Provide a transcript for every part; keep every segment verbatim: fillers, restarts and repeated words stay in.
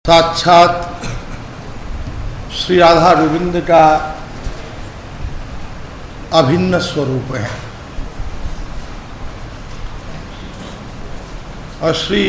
साक्षात श्री राधा गोविंद का अभिन्न स्वरूप है और श्री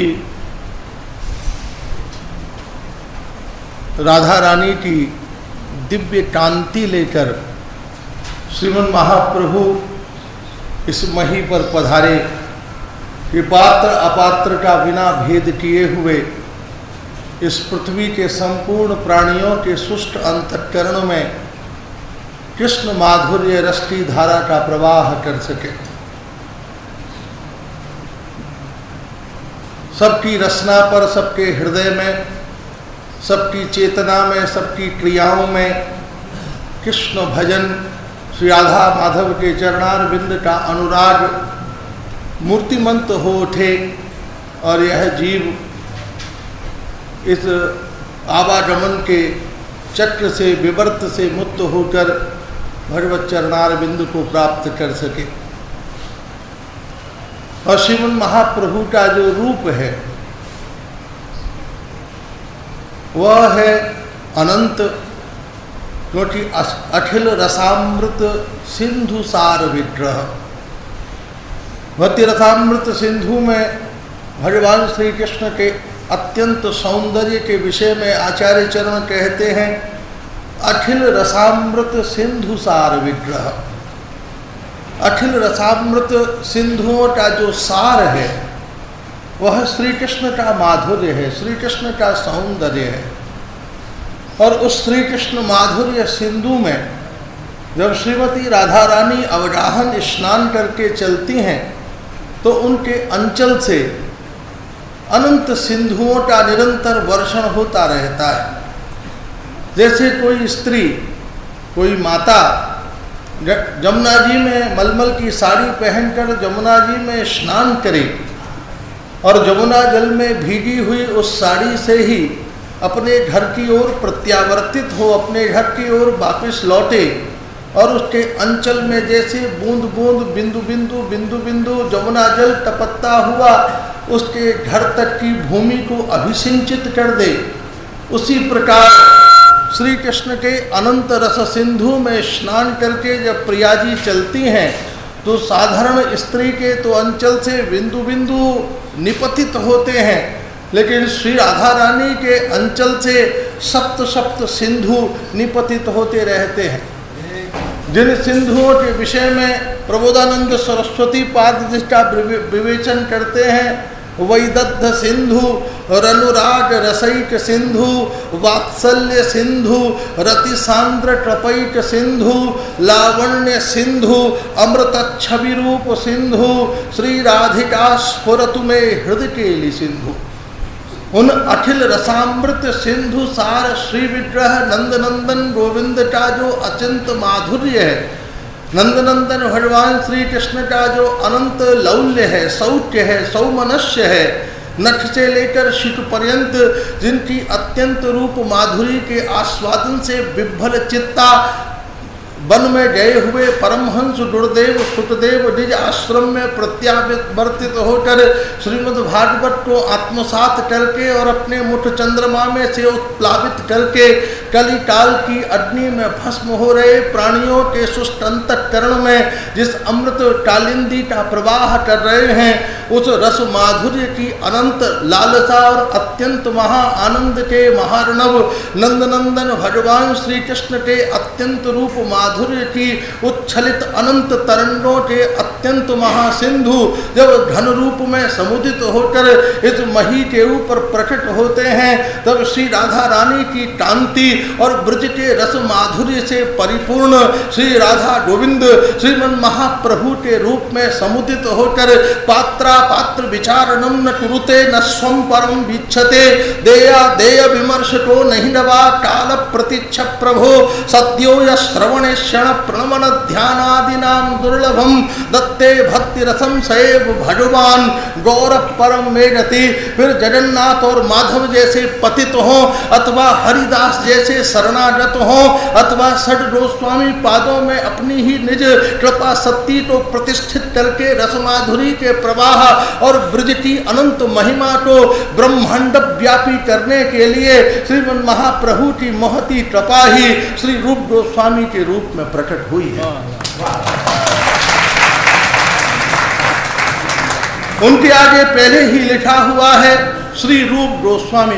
राधा रानी की दिव्य कांति लेकर श्रीमन महाप्रभु इस मही पर पधारे कि पात्र अपात्र का बिना भेद किए हुए इस पृथ्वी के संपूर्ण प्राणियों के सुष्ट अंतःकरण में कृष्ण माधुर्य रस की धारा का प्रवाह कर सके। सबकी रचना पर, सबके हृदय में, सबकी चेतना में, सबकी क्रियाओं में कृष्ण भजन, श्री राधा माधव के चरणारविंद का अनुराग मूर्तिमंत हो उठे और यह जीव इस आवागमन के चक्र से, विवर्त से मुक्त होकर भगवत चरणारविंद को प्राप्त कर सके। और श्रीमन महाप्रभु का जो रूप है वह है अनंत, क्योंकि अखिल रसामृत सिंधु सार विग्रह। भक्ति रसामृत सिंधु में भगवान श्री कृष्ण के अत्यंत सौंदर्य के विषय में आचार्य चरण कहते हैं अखिल रसामृत सिंधु सार विग्रह। अखिल रसामृत सिंधुओं का जो सार है वह श्री कृष्ण का माधुर्य है, श्री कृष्ण का सौंदर्य है। और उस श्री कृष्ण माधुर्य सिंधु में जब श्रीमती राधा रानी अवगाहन स्नान करके चलती हैं तो उनके अंचल से अनंत सिंधुओं का निरंतर वर्षण होता रहता है। जैसे कोई स्त्री, कोई माता जमुना जी में मलमल की साड़ी पहनकर जमुना जी में स्नान करे और जमुना जल में भीगी हुई उस साड़ी से ही अपने घर की ओर प्रत्यावर्तित हो, अपने घर की ओर वापस लौटे और उसके अंचल में जैसे बूंद बूंद, बिंदु बिंदु, बिंदु बिंदु जमुना जल टपकता हुआ उसके घर तक की भूमि को अभिसिंचित कर दे, उसी प्रकार श्री कृष्ण के अनंत रस सिंधु में स्नान करके जब प्रिया जी चलती हैं तो साधारण स्त्री के तो अंचल से बिंदु बिंदु निपतित होते हैं, लेकिन श्री राधा रानी के अंचल से सप्त सप्त सिंधु निपतित होते रहते हैं। जिन सिंधुओं के विषय में प्रबोधानंद सरस्वती पाद जिसका विवेचन करते हैं, वैदग्ध सिंधु, रनुराग रसैक सिंधु, वात्सल्य सिंधु, रति सांद्र कृपैक सिंधु, लावण्य सिंधु, अमृत छवि रूप सिंधु, श्री राधिका स्फुरतु में हृदय केली सिंधु। उन अखिल रसामृत सिंधु सार श्री विग्रह नंदनंदन गोविंद का जो अचिंत माधुर्य है, नंदनंदन भगवान श्री कृष्ण का जो अनंत लौल्य है, सौख्य है, सौमनस्य है, नख से लेकर शिख पर्यंत जिनकी अत्यंत रूप माधुरी के आस्वादन से विभल चित्ता वन में गए हुए परमहंस गुरुदेव सुखदेव निज आश्रम में प्रत्यावर्तित होकर श्रीमद् भागवत को आत्मसात करके और अपने मुठ चंद्रमा में से उत्प्लावित करके कली काल की अग्नि में भस्म हो रहे प्राणियों के सुष्ट अंतःकरण में जिस अमृत कालिंदी का प्रवाह कर रहे हैं, उस रस माधुर्य की अनंत लालसा और अत्यंत महा आनंद के महार्णव नंदनंदन भगवान श्री कृष्ण के अत्यंत रूप माधुर्य की उच्छलित अनंत तरंगों के अत्यंत महासिंधु जब घन रूप में समुदित होकर इस मही के ऊपर प्रकट होते हैं, तब श्री राधा रानी की कांति और ब्रज के रस माधुर्य से परिपूर्ण श्री राधा गोविंद श्रीमन महाप्रभु के रूप में समुदित होकर पात्रा पात्र विचारणम न कुरुते न स्वम परम वीक्षते, देया देय विमर्श को नहीं नवा काल प्रतीक्ष प्रभो सद्यो या श्रवणे क्षण प्रणमन ध्यानादि नाम दुर्लभम दत्ते भक्ति रसम सैव भगवान गौरव परम मेघति। फिर जगन्नाथ और माधव जैसे पतित हो अथवा हरिदास जैसे शरणागत हो अथवा षड गोस्वामी पादों में अपनी ही निज कृपा सत्ती को प्रतिष्ठित करके रसमाधुरी के प्रवाह और ब्रज की अनंत महिमा को ब्रह्मांड व्यापी करने के लिए श्रीमन महाप्रभु की महती कृपा ही श्री रूप गोस्वामी के रूप में प्रकट हुई है। उनके आगे पहले ही लिखा हुआ है श्री रूप गोस्वामी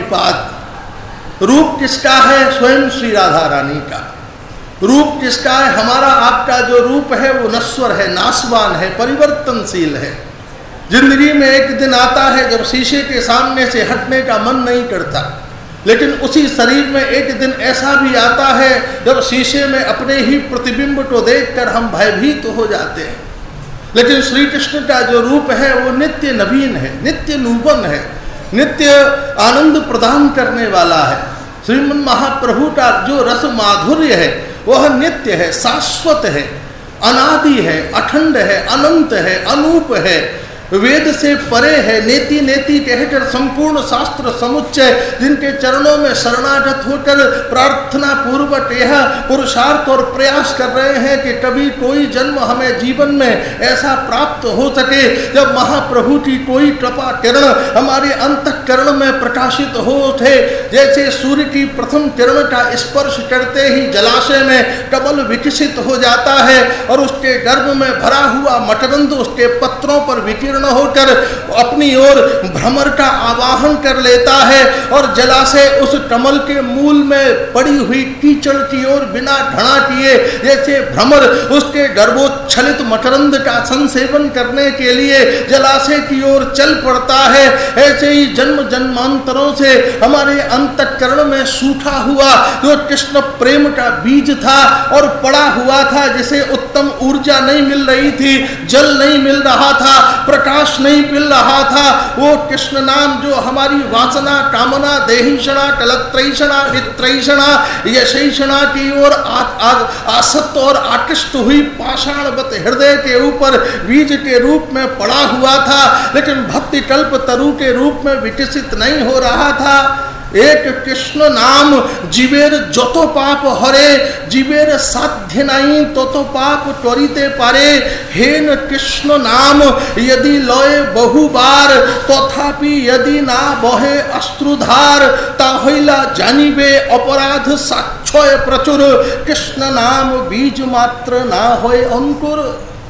पाद। रूप किसका है? स्वयं श्री राधा रानी का। रूप किसका है? हमारा आपका जो रूप है वो नश्वर है, नाशवान है, परिवर्तनशील है। जिंदगी में एक दिन आता है जब शीशे के सामने से हटने का मन नहीं करता, लेकिन उसी शरीर में एक दिन ऐसा भी आता है जब शीशे में अपने ही प्रतिबिंब को देखकर हम भयभीत तो हो जाते हैं। लेकिन श्री कृष्ण का जो रूप है वो नित्य नवीन है, नित्य नूतन है, नित्य आनंद प्रदान करने वाला है। श्रीमन महाप्रभु का जो रस माधुर्य है वह नित्य है, शाश्वत है, अनादि है, अखंड है, अनंत है, अनूप है, वेद से परे है, नेति नेति कहकर संपूर्ण शास्त्र समुच्चय जिनके चरणों में शरणागत होकर प्रार्थना पूर्वक यह पुरुषार्थ और प्रयास कर रहे हैं कि कभी कोई जन्म हमें जीवन में ऐसा प्राप्त हो सके जब महाप्रभु की कोई कृपा किरण हमारे अंतःकरण में प्रकाशित हो उठे। जैसे सूर्य की प्रथम किरण का स्पर्श करते ही जलाशय में कमल विकसित हो जाता है और उसके गर्भ में भरा हुआ मकरंद उसके पत्रों पर विकीर्ण होकर अपनी ओर भ्रमर का आवाहन कर लेता है और जलाशय उस कमल के मूल में पड़ी हुई कीचड़ की ओर बिना ढना किए जैसे भ्रमर उसके गर्भोच्छलित मकरंद का संसेवन करने के लिए जलाशय की ओर चल पड़ता है, ऐसे ही जन्म जन्मांतरों से हमारे अंतःकरण में सूखा हुआ जो कृष्ण प्रेम का बीज था और पड़ा हुआ था, जिसे उत्तम ऊर्जा नहीं मिल रही थी, जल नहीं मिल रहा था, प्रकाश नहीं मिल रहा था, वो कृष्ण नाम जो हमारी वासना, कामना, देहिषणा, कलत्रैषणा, वित्रैषणा, यशैषणा की ओर आसक्त और आकृष्ट हुई पाषाणवत हृदय के ऊपर बीज के रूप में पड़ा हुआ था, लेकिन भक्ति कल्प तरु के रूप में विकसित नहीं हो रहा था। एक कृष्ण नाम जीवेर जतो पाप हरे, जीवेर साध्य नहीं तो तो पाप त्वरिते पारे। हेन कृष्ण नाम यदि लय बहुबार तथापि यदि ना बहे अश्रुधार, ताहैला जानिबे अपराध साक्षय प्रचुर, कृष्ण नाम बीज मात्र ना होय अंकुर।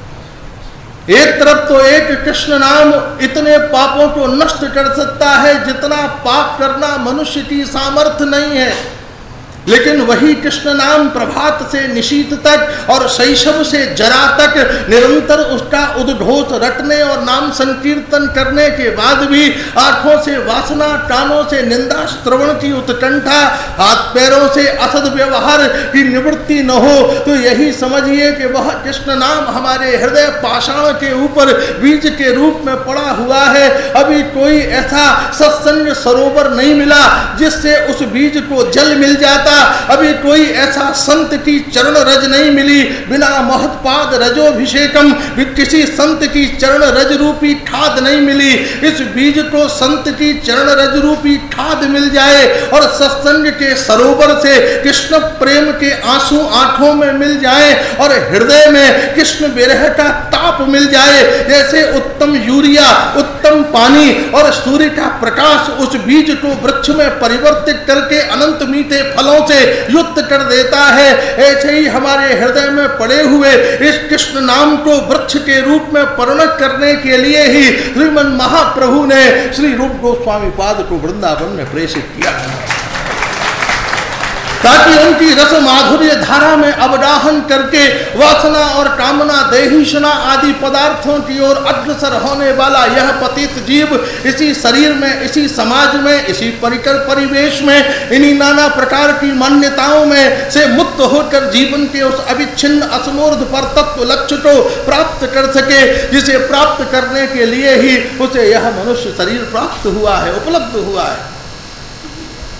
एक तरफ तो एक कृष्ण नाम इतने पापों को नष्ट कर सकता है जितना पाप करना मनुष्य की सामर्थ्य नहीं है, लेकिन वही कृष्ण नाम प्रभात से निशीत तक और शैशव से जरा तक निरंतर उसका उद्घोष रटने और नाम संकीर्तन करने के बाद भी आंखों से वासना, कानों से निंदा श्रवण की उत्कंठा, हाथ पैरों से असद व्यवहार की निवृत्ति न हो, तो यही समझिए कि वह कृष्ण नाम हमारे हृदय पाषाण के ऊपर बीज के रूप में पड़ा हुआ है। अभी कोई ऐसा सत्संग सरोवर नहीं मिला जिससे उस बीज को जल मिल जाता, अभी कोई ऐसा संत की चरण रज नहीं मिली, बिना महत्पाद रजोभिषेकम किसी संत की चरण रज रूपी खाद नहीं मिली। इस बीज को संत की चरण रज रूपी खाद मिल जाए और सत्संग के सरोवर से कृष्ण प्रेम के आंसू आंखों में मिल जाए और हृदय में कृष्ण विरह का ताप मिल जाए, जैसे उत्तम यूरिया, उत्तम पानी और सूर्य का प्रकाश उस बीज को वृक्ष में परिवर्तित करके अनंत मीठे फलों से युक्त कर देता है, ऐसे ही हमारे हृदय में पड़े हुए इस कृष्ण नाम को वृक्ष के रूप में परिणत करने के लिए ही श्रीमन महाप्रभु ने श्री रूप गोस्वामी पाद को वृंदावन में प्रेषित किया, ताकि उनकी रस माधुर्य धारा में अवगाहन करके वासना और कामना, देहिषणा आदि पदार्थों की ओर अग्रसर होने वाला यह पतित जीव इसी शरीर में, इसी समाज में, इसी परिकर परिवेश में, इन्हीं नाना प्रकार की मान्यताओं में से मुक्त होकर जीवन के उस अविच्छिन्न असमूर्ध पर तत्व लक्ष्य को प्राप्त कर सके, जिसे प्राप्त करने के लिए ही उसे यह मनुष्य शरीर प्राप्त हुआ है, उपलब्ध हुआ है।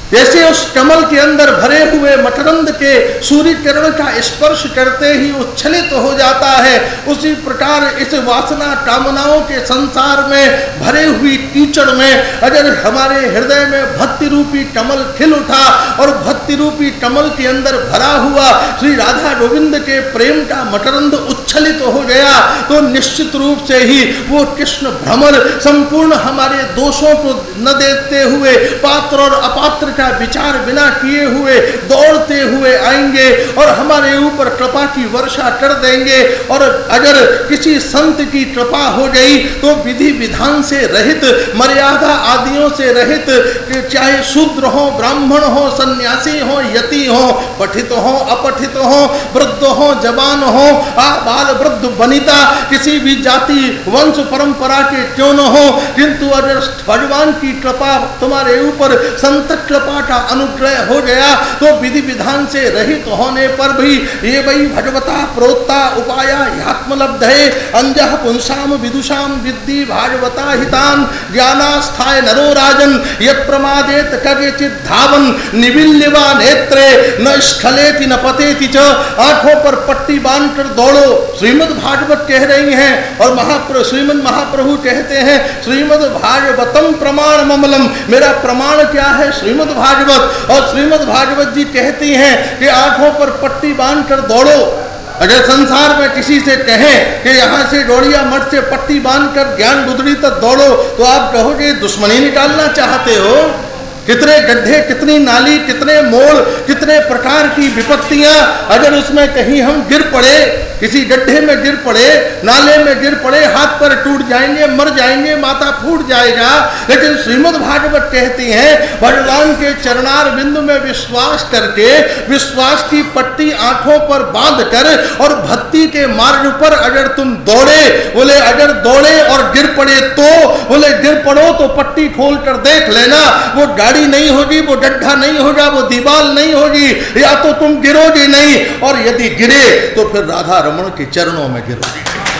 जैसे उस कमल के अंदर भरे हुए मकरंद के सूर्य किरण का स्पर्श करते ही उच्छलित हो जाता है, उसी प्रकार इस वासना कामनाओं के संसार में भरे हुई कीचड़ में अगर हमारे हृदय में भक्ति रूपी कमल खिल उठा और भक्ति रूपी कमल के अंदर भरा हुआ श्री राधा गोविंद के प्रेम का मकरंद उच्छलित हो गया, तो निश्चित रूप से ही वो कृष्ण भ्रमर संपूर्ण हमारे दोषों को न देखते हुए, पात्र और अपात्र का विचार बिना किए हुए दौड़ते हुए आएंगे और हमारे ऊपर कृपा की वर्षा कर देंगे। और अगर किसी संत की कृपा हो गई तो विधि विधान से रहित, मर्यादा आदियों से रहित, चाहे शूद्र हो, ब्राह्मण हो, सन्यासी हो, यति हो, पठित हो, अपठित हो, वृद्ध हो, जवान हो, बाल वृद्ध वनिता, किसी भी जाति वंश परंपरा के क्यों न हो, किंतु अगर भगवान की कृपा तुम्हारे ऊपर संत कृपा का अनुग्रह हो गया तो विधि विधान से रहित होने पर भी ये वही भगवता प्रोक्ता उपाया ह्यात्मलब्धे अंजः पुंसाम विदुषाम विद्धि भागवता हितान ज्ञानास्थाय नरो राजन यत् प्रमादेत कदाचित् धावन निविल्यवा नेत्रे न स्खलेति न पतेति च, आंखों पर पट्टी बांधकर दौड़ो, श्रीमद् भागवत कह रही हैं। और महाप्रभु श्रीमद् महाप्रभु कहते हैं श्रीमद् भागवतम प्रमाण ममलम, मेरा प्रमाण क्या है? श्रीमद् भागवत। और श्रीमद् भागवत जी कहती हैं कि आंखों पर पट्टी बांधकर दौड़ो। अगर संसार में किसी से कहें कि यहाँ से गौड़िया मठ से पट्टी बांधकर ज्ञान गुदड़ी तक दौड़ो, तो आप कहोगे दुश्मनी निकालना चाहते हो। कितने गड्ढे, कितनी नाली, कितने मोड़, कितने प्रकार की विपत्तियां, अगर उसमें कहीं हम गिर पड़े, किसी गड्ढे में गिर पड़े, नाले में गिर पड़े, हाथ पर टूट जाएंगे, मर जाएंगे, माथा फूट जाएगा। लेकिन श्रीमद् भागवत कहती हैं भगवान के चरणार बिंदु में विश्वास करके, विश्वास की पट्टी आंखों पर बांध कर और भक्ति के मार्ग पर अगर तुम दौड़े, बोले अगर दौड़े और गिर पड़े तो, बोले गिर पड़ो तो पट्टी खोल कर देख लेना, वो गाड़ी नहीं होगी, वो गड्ढा नहीं होगा, वो दीवार नहीं होगी, या तो तुम गिरोगे नहीं, और यदि गिरे तो फिर राधा रमण के चरणों में गिरोगे।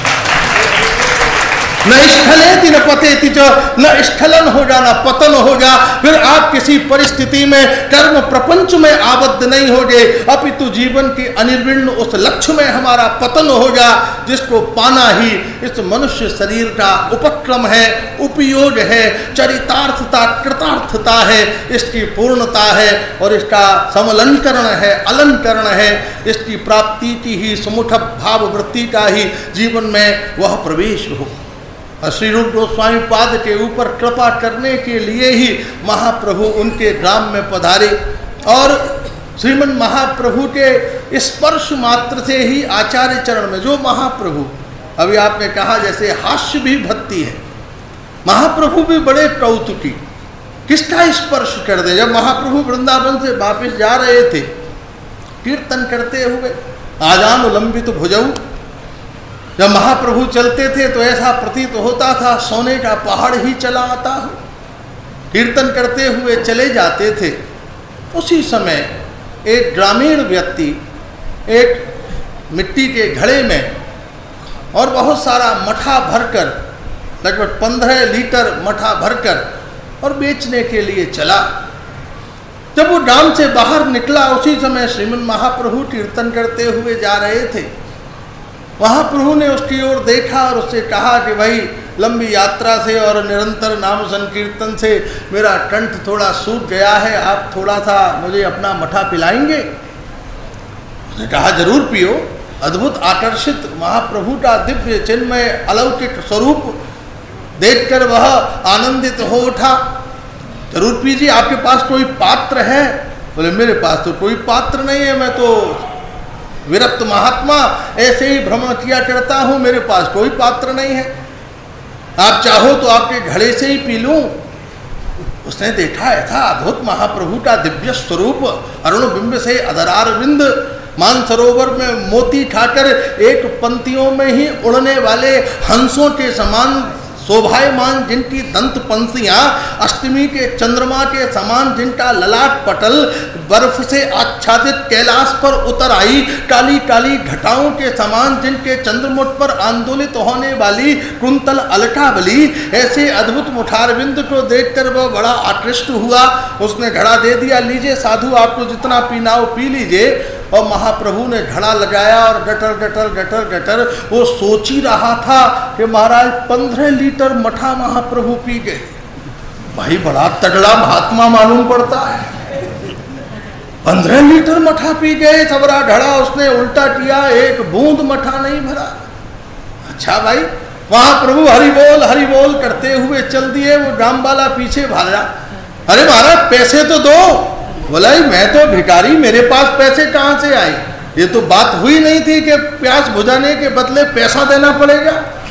न स्खलेति न पतेति च, न स्खलन होगा न पतन होगा। फिर आप किसी परिस्थिति में कर्म प्रपंच में आबद्ध नहीं होगे, अपितु जीवन के अनिर्विण्ण उस लक्ष्य में हमारा पतन होगा, जिसको पाना ही इस मनुष्य शरीर का उपक्रम है, उपयोग है, चरितार्थता, कृतार्थता है, इसकी पूर्णता है और इसका समलंकरण है, अलंकरण है। इसकी प्राप्ति की ही समुठ भाव वृत्ति का ही जीवन में वह प्रवेश हो। श्री रूप गोस्वामी पाद के ऊपर कृपा करने के लिए ही महाप्रभु उनके ग्राम में पधारे और श्रीमन महाप्रभु के स्पर्श मात्र से ही आचार्य चरण में, जो महाप्रभु अभी आपने कहा जैसे हास्य भी भक्ति है, महाप्रभु भी बड़े कौतुकी, किसका स्पर्श कर दे। जब महाप्रभु वृंदावन से वापस जा रहे थे कीर्तन करते हुए, आजान लंबित भुजऊ, जब महाप्रभु चलते थे तो ऐसा प्रतीत होता था सोने का पहाड़ ही चला आता हो। कीर्तन करते हुए चले जाते थे, उसी समय एक ग्रामीण व्यक्ति एक मिट्टी के घड़े में और बहुत सारा मठा भरकर, लगभग पंद्रह लीटर मठा भरकर और बेचने के लिए चला। जब वो गांव से बाहर निकला, उसी समय श्रीमन महाप्रभु कीर्तन करते हुए जा रहे थे। महाप्रभु ने उसकी ओर देखा और उससे कहा कि भाई, लंबी यात्रा से और निरंतर नाम संकीर्तन से मेरा कंठ थोड़ा सूख गया है, आप थोड़ा सा मुझे अपना मठा पिलाएंगे? उसने कहा जरूर पियो। अद्भुत आकर्षित महाप्रभु का दिव्य चिन्मय अलौकिक स्वरूप देखकर वह आनंदित हो उठा। जरूर पीजिए, आपके पास कोई पात्र है? बोले मेरे पास तो कोई पात्र नहीं है, मैं तो विरक्त महात्मा ऐसे ही भ्रमण किया करता हूं, मेरे पास कोई पात्र नहीं है, आप चाहो तो आपके घड़े से ही पी लूं। उसने देखा ऐसा अद्भुत महाप्रभु का दिव्य स्वरूप, अरुण बिंब से अधरार बिंद, मानसरोवर में मोती खाकर एक पंक्तियों में ही उड़ने वाले हंसों के समान शोभायमान जिनकी दंत पंसियां, अष्टमी के चंद्रमा के समान जिनका ललाट पटल बर्फ से आच्छादित कैलाश पर उतर आई, काली काली घटाओं के समान जिनके चंद्रमुठ पर आंदोलित होने वाली कुंतल अलकावली, ऐसे अद्भुत मुखारविंद को देखकर वह बड़ा आकृष्ट हुआ। उसने घड़ा दे दिया, लीजिए साधु आपको जितना पीना हो पी लीजिए। और महाप्रभु ने घड़ा लगाया और गटर गटर गटर गटर वो सोच ही रहा था कि महाराज पंद्रह लीटर मठा महाप्रभु पी गए। भाई बड़ा तगड़ा महात्मा मालूम पड़ता है, पंद्रह लीटर मठा पी गए। सबरा घड़ा उसने उल्टा किया, एक बूंद मठा नहीं भरा। अच्छा भाई, वहां प्रभु हरि बोल हरि बोल करते हुए चल दिए। वो गांव वाला पीछे भागा, अरे महाराज पैसे तो दो। बोला मैं तो भिखारी, मेरे पास पैसे कहां से आए? ये तो बात हुई नहीं थी कि प्यास बुझाने के बदले पैसा देना पड़ेगा।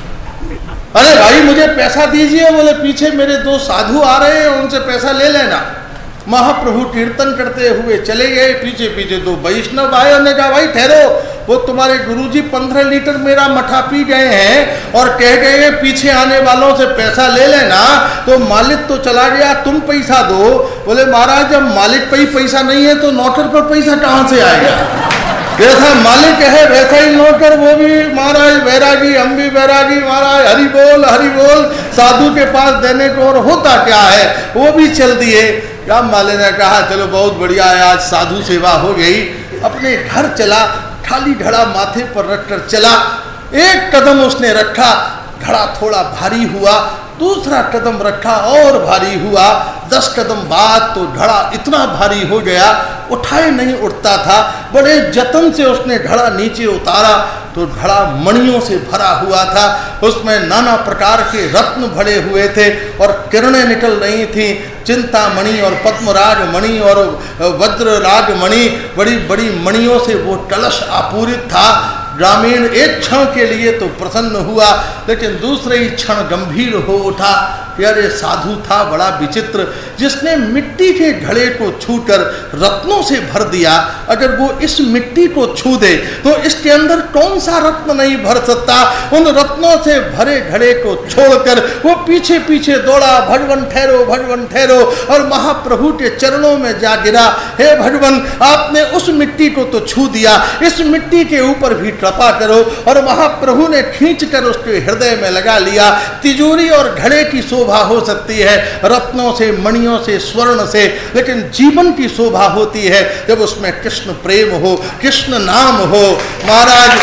अरे भाई मुझे पैसा दीजिए। बोले पीछे मेरे दो साधु आ रहे हैं, उनसे पैसा ले लेना। महाप्रभु कीर्तन करते हुए चले गए, पीछे पीछे दो वैष्णव आए। उन्होंने कहा भाई ठहरो, वो तुम्हारे गुरुजी पंद्रह लीटर मेरा मठा पी गए हैं और कह गए पीछे आने वालों से पैसा ले लेना। तो मालिक तो चला गया, तुम पैसा दो। बोले महाराज जब मालिक पे ही पैसा नहीं है तो नौकर पर पैसा कहाँ से आएगा? जैसा मालिक है वैसा ही नौकर, वो भी महाराज बैरागी, हम भी बैरागी। महाराज हरि बोल हरि बोल, साधु के पास देने को और होता क्या है, वो भी चल दिए। राम माले ने कहा चलो बहुत बढ़िया है, आज साधु सेवा हो गई। अपने घर चला, खाली घड़ा माथे पर रखकर चला। एक कदम उसने रखा, घड़ा थोड़ा भारी हुआ। दूसरा कदम रखा और भारी हुआ। दस कदम बाद तो घड़ा इतना भारी हो गया, उठाए नहीं उठता था। बड़े जतन से उसने घड़ा नीचे उतारा तो घड़ा मणियों से भरा हुआ था। उसमें नाना प्रकार के रत्न भरे हुए थे और किरणें निकल रही थी। चिंतामणि और पद्मराग मणि और वज्रराग मणि, बड़ी बड़ी मणियों से वो कलश आपूरित था। ग्रामीण एक क्षण के लिए तो प्रसन्न हुआ, लेकिन दूसरे ही क्षण गंभीर हो उठा कि अरे साधु था बड़ा विचित्र, जिसने मिट्टी के घड़े को छूकर रत्नों से भर दिया। अगर वो इस मिट्टी को छू दे तो इसके अंदर कौन सा रत्न नहीं भर सकता। उन रत्नों से भरे घड़े को छोड़कर वो पीछे पीछे दौड़ा, भगवन ठहरो भगवन ठहरो, और महाप्रभु के चरणों में जा गिरा। हे भगवन, आपने उस मिट्टी को तो छू दिया, इस मिट्टी के ऊपर भी कृपा करो। और महाप्रभु ने खींच कर उसके हृदय में लगा लिया। तिजोरी और घड़े की शोभा हो सकती है रत्नों से, मणियों से, स्वर्ण से, लेकिन जीवन की शोभा होती है जब उसमें कृष्ण प्रेम हो, कृष्ण नाम हो। महाराज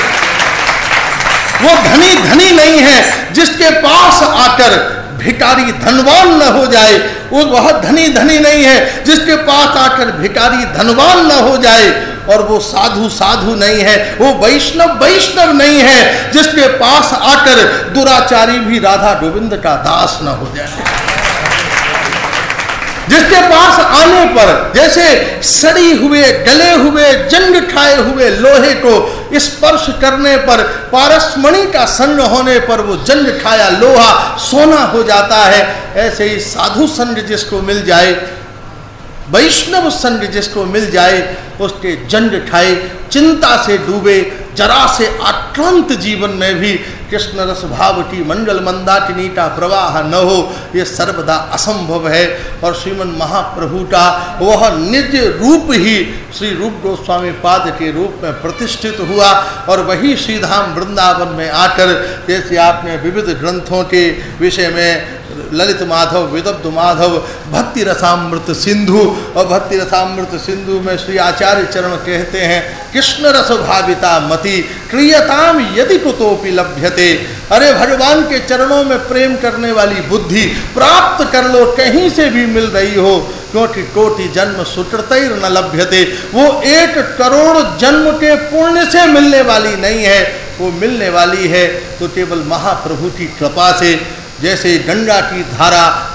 वो धनी धनी नहीं है जिसके पास आकर भिखारी धनवान न हो जाए। वो बहुत धनी धनी नहीं है जिसके पास आकर भिखारी धनवान न हो जाए। और वो साधु साधु नहीं है, वो वैष्णव वैष्णव नहीं है जिसके पास आकर दुराचारी भी राधा गोविंद का दास न हो जाए। जिसके पास आने पर जैसे सड़ी हुए गले हुए जंग खाए हुए लोहे को स्पर्श करने पर, पारसमणि का संग होने पर वो जंग खाया लोहा सोना हो जाता है, ऐसे ही साधु संग जिसको मिल जाए, वैष्णव संग जिसको मिल जाए, उसके जंग खाए, चिंता से डूबे, जरा से आक्रांत जीवन में भी कृष्ण रस भाव की मंगल मंदाकिनी का प्रवाह न हो, ये सर्वदा असंभव है। और श्रीमन महाप्रभु का वह निज रूप ही श्री रूप गोस्वामी पाद के रूप में प्रतिष्ठित हुआ। और वही श्रीधाम वृंदावन में आकर, जैसे आपने विविध ग्रंथों के विषय में ललित माधव, विदग्ध माधव, भक्ति रसामृत सिंधु, और भक्ति रसामृत सिंधु में श्री आचार्य चरण कहते हैं कृष्ण रस भाविता मति क्रियताम यदि कुतोपि लभ्यते। अरे भगवान के चरणों में प्रेम करने वाली बुद्धि प्राप्त कर लो, कहीं से भी मिल रही हो, क्योंकि कोटि जन्म सुकृतैर न लभ्यते। वो एक करोड़ जन्म के पुण्य से मिलने वाली नहीं है, वो मिलने वाली है तो केवल महाप्रभु की कृपा से। जैसे गंगा की धारा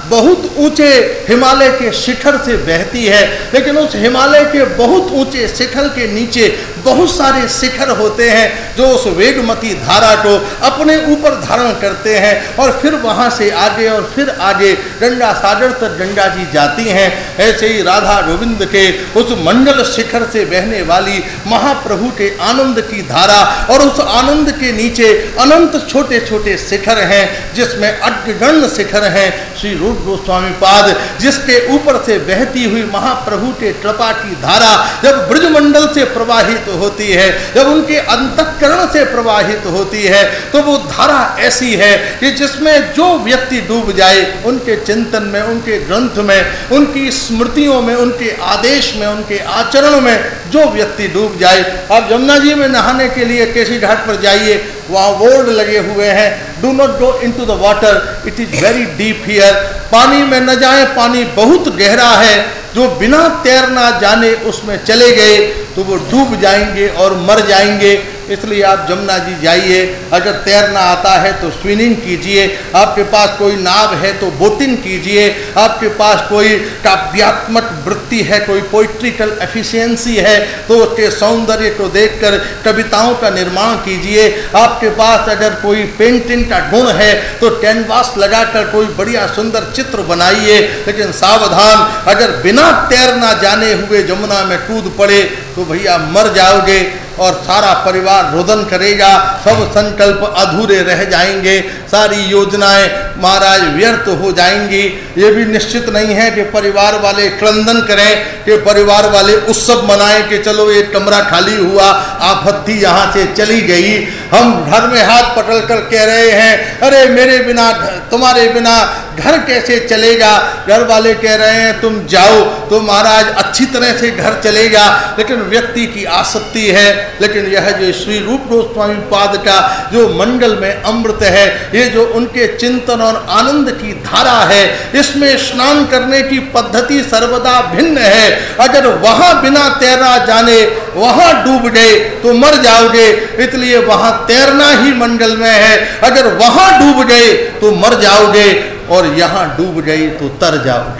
बहुत ऊंचे हिमालय के शिखर से बहती है, लेकिन उस हिमालय के बहुत ऊंचे शिखर के नीचे बहुत सारे शिखर होते हैं जो उस वेगमती धारा को अपने ऊपर धारण करते हैं और फिर वहाँ से आगे और फिर आगे गंगा सागर तक गंगा जी जाती हैं। ऐसे ही राधा गोविंद के उस मंडल शिखर से बहने वाली महाप्रभु के आनंद की धारा और उस आनंद के नीचे अनंत छोटे छोटे शिखर हैं, जिसमें अग्रगण्य शिखर हैं श्री रूप गोस्वामी पाद, जिसके ऊपर से बहती हुई महाप्रभु के कृपा की धारा जब ब्रजमंडल से प्रवाहित होती है, जब उनके अंतःकरण से प्रवाहित होती है, तो वो धारा ऐसी है कि जिसमें जो व्यक्ति डूब जाए उनके चिंतन में, उनके ग्रंथ में, उनकी स्मृतियों में, उनके आदेश में, उनके आचरण में जो व्यक्ति डूब जाए। आप जमुना जी में नहाने के लिए केसी घाट पर जाइए, वहाँ बोर्ड लगे हुए हैं, do not go into the water, it is very deep here. पानी में न जाए, पानी बहुत गहरा है। जो बिना तैरना जाने उसमें चले गए तो वो डूब जाएंगे और मर जाएंगे। इसलिए आप जमुना जी जाइए, अगर तैरना आता है तो स्विमिंग कीजिए, आपके पास कोई नाव है तो बोटिंग कीजिए, आपके पास कोई काव्यात्मक वृत्ति है, कोई पोइट्रिकल एफिशिएंसी है तो उसके सौंदर्य को देखकर कविताओं का निर्माण कीजिए। आपके पास अगर कोई पेंटिंग का गुण है तो कैनवास लगाकर कोई बढ़िया सुंदर चित्र बनाइए। लेकिन सावधान, अगर बिना तैरना जाने हुए जमुना में कूद पड़े तो भैया मर जाओगे और सारा परिवार रोदन करेगा, सब संकल्प अधूरे रह जाएंगे, सारी योजनाएं महाराज व्यर्थ हो जाएंगी। ये भी निश्चित नहीं है कि परिवार वाले क्रंदन करें, कि परिवार वाले उत्सव मनाएं कि चलो एक कमरा खाली हुआ, आपत्ति यहाँ से चली गई। हम घर में हाथ पकड़ कर कह रहे हैं अरे मेरे बिना, तुम्हारे बिना घर कैसे चलेगा। घर वाले कह रहे हैं तुम जाओ तो महाराज अच्छी तरह से घर चलेगा। लेकिन व्यक्ति की आसक्ति है। लेकिन यह जो श्री रूप गोस्वामी पाद का जो मंडल में अमृत है, ये जो उनके चिंतन और आनंद की धारा है, इसमें स्नान करने की पद्धति सर्वदा भिन्न है। अगर वहां बिना तैरना जाने वहां डूब गए तो मर जाओगे, इसलिए वहां तैरना ही मंडल में है। अगर वहां डूब गए तो मर जाओगे और यहां डूब गए तो तर जाओगे।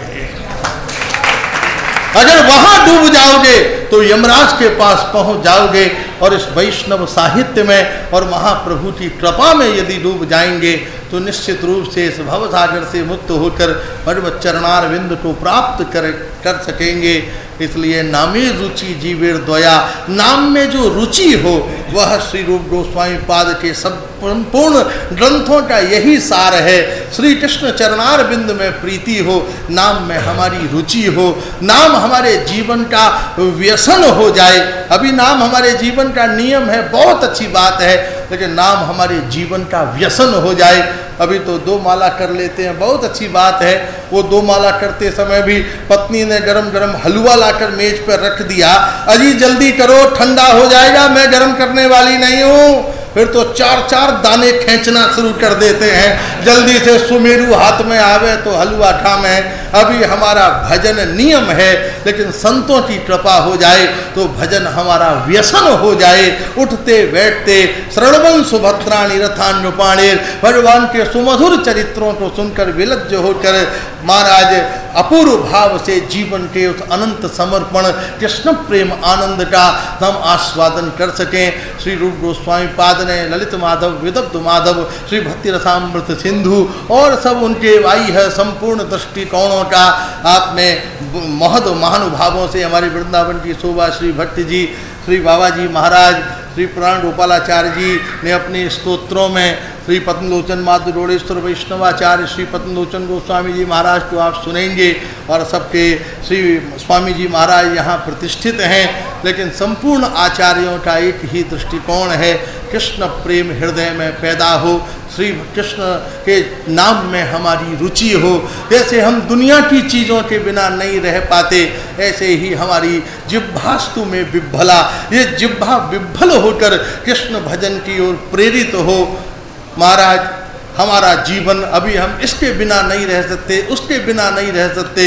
अगर वहां डूब जाओगे तो यमराज के पास पहुंच जाओगे। और इस वैष्णव साहित्य में और महाप्रभु की कृपा में यदि डूब जाएंगे तो निश्चित रूप से इस भवसागर से मुक्त होकर भगवत चरणारविंद को प्राप्त कर कर सकेंगे। इसलिए नामे रुचि जीवेर द्वया, नाम में जो रुचि हो वह श्री रूप गोस्वामी पाद के संपूर्ण ग्रंथों का यही सार है। श्री कृष्ण चरणारविंद में प्रीति हो, नाम में हमारी रुचि हो, नाम हमारे जीवन का व्यसन हो जाए। अभी नाम हमारे जीवन का नियम है, बहुत अच्छी बात है, लेकिन नाम हमारे जीवन का व्यसन हो जाए। अभी तो दो माला कर लेते हैं, बहुत अच्छी बात है। वो दो माला करते समय भी पत्नी ने गरम गरम हलवा लाकर मेज पर रख दिया, अजी जल्दी करो ठंडा हो जाएगा, मैं गरम करने वाली नहीं हूँ। फिर तो चार चार दाने खींचना शुरू कर देते हैं, जल्दी से सुमेरु हाथ में आवे तो हलवा खामे। अभी हमारा भजन नियम है, लेकिन संतों की कृपा हो जाए तो भजन हमारा व्यसन हो जाए। उठते बैठते श्रवण सुभद्राणि रथान्युपाणेर, भगवान के सुमधुर चरित्रों को सुनकर विलज्ज होकर महाराज अपूर्व भाव से जीवन के उस अनंत समर्पण कृष्ण प्रेम आनंद का हम आस्वादन कर सकें। श्री रूप गोस्वामी पाद ने ललित माधव, विदग्ध माधव, श्री भक्ति रसामृत सिंधु और सब उनके वाई है संपूर्ण दृष्टिकोणों का आपने महद महानुभावों से हमारी वृंदावन की शोभा श्री भट्ट जी, श्री बाबा जी महाराज, श्री पुराण गोपालाचार्य जी ने अपने स्तोत्रों में श्री पद्मलोचन माधु रोड़ेश्वर वैष्णवाचार्य श्री पद्मलोचन गोस्वामी जी महाराज को आप सुनेंगे और सबके श्री स्वामी जी महाराज यहाँ प्रतिष्ठित हैं। लेकिन संपूर्ण आचार्यों का एक ही दृष्टिकोण है, कृष्ण प्रेम हृदय में पैदा हो, श्री कृष्ण के नाम में हमारी रुचि हो। जैसे हम दुनिया की चीज़ों के बिना नहीं रह पाते, ऐसे ही हमारी जिह्वास्तु में विभ्भला, ये जिह्वा विभ्भल होकर कृष्ण भजन की ओर प्रेरित हो। महाराज हमारा जीवन, अभी हम इसके बिना नहीं रह सकते, उसके बिना नहीं रह सकते।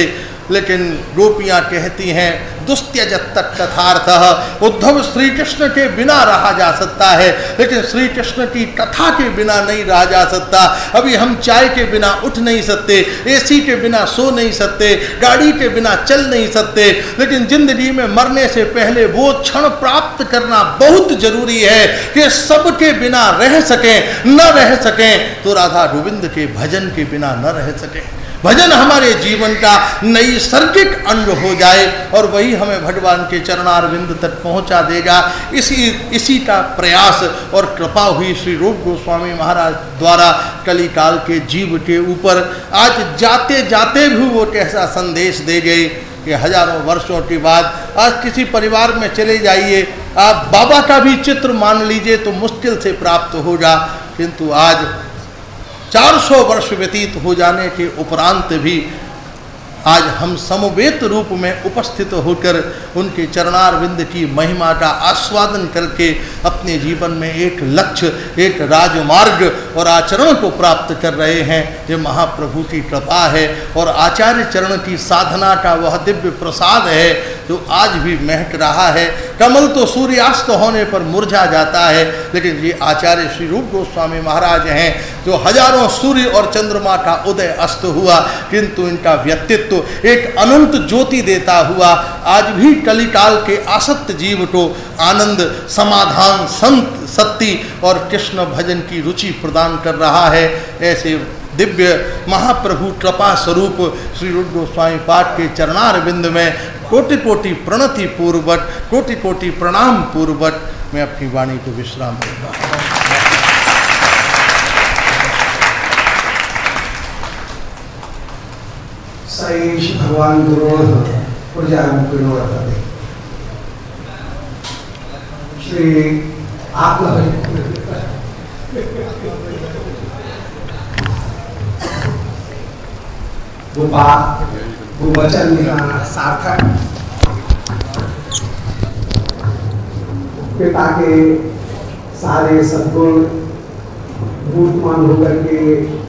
लेकिन गोपियाँ कहती हैं दुस्त्यजत तथार्थः, उद्धव श्री कृष्ण के बिना रहा जा सकता है लेकिन श्री कृष्ण की कथा के बिना नहीं रहा जा सकता। अभी हम चाय के बिना उठ नहीं सकते, एसी के बिना सो नहीं सकते, गाड़ी के बिना चल नहीं सकते, लेकिन जिंदगी में मरने से पहले वो क्षण प्राप्त करना बहुत जरूरी है कि सबके बिना रह सकें, न रह सकें तो राधा गोविंद के भजन के बिना न रह सकें। भजन हमारे जीवन का नैसर्गिक अंग हो जाए और वही हमें भगवान के चरणारविंद तक पहुंचा देगा। इसी इसी का प्रयास और कृपा हुई श्री रूप गोस्वामी महाराज द्वारा कलिकाल के जीव के ऊपर। आज जाते जाते भी वो कैसा संदेश दे गए कि हजारों वर्षों के बाद आज किसी परिवार में चले जाइए, आप बाबा का भी चित्र मान लीजिए तो मुश्किल से प्राप्त होगा, किंतु आज चार सौ वर्ष व्यतीत हो जाने के उपरांत भी आज हम समवेत रूप में उपस्थित होकर उनके चरणारविंद की महिमा का आस्वादन करके अपने जीवन में एक लक्ष्य, एक राजमार्ग और आचरण को प्राप्त कर रहे हैं। ये महाप्रभु की कृपा है और आचार्य चरण की साधना का वह दिव्य प्रसाद है जो आज भी महक रहा है। कमल तो सूर्यास्त होने पर मुरझा जाता है, लेकिन ये आचार्य श्री रूप गोस्वामी महाराज हैं जो हजारों सूर्य और चंद्रमा का उदय अस्त हुआ, किंतु इनका व्यक्तित्व तो एक अनंत ज्योति देता हुआ आज भी कलिकाल के आसक्त जीव को आनंद, समाधान, संत, सत्य और कृष्ण भजन की रुचि प्रदान कर रहा है। ऐसे दिव्य महाप्रभु कृपा स्वरूप श्री रूप गोस्वामी पाद के चरणारविंद में कोटि कोटि प्रणति पूर्वक, कोटि कोटि प्रणाम पूर्वक मैं अपनी वाणी को विश्राम दूंगा। सैष भगवान गुरोः प्रजामुखिनो वर्तते। श्री आत्मा वो बात, वो वचन निकालना सार्थक पिता के सारे सद्गुण मूर्तमान होकर के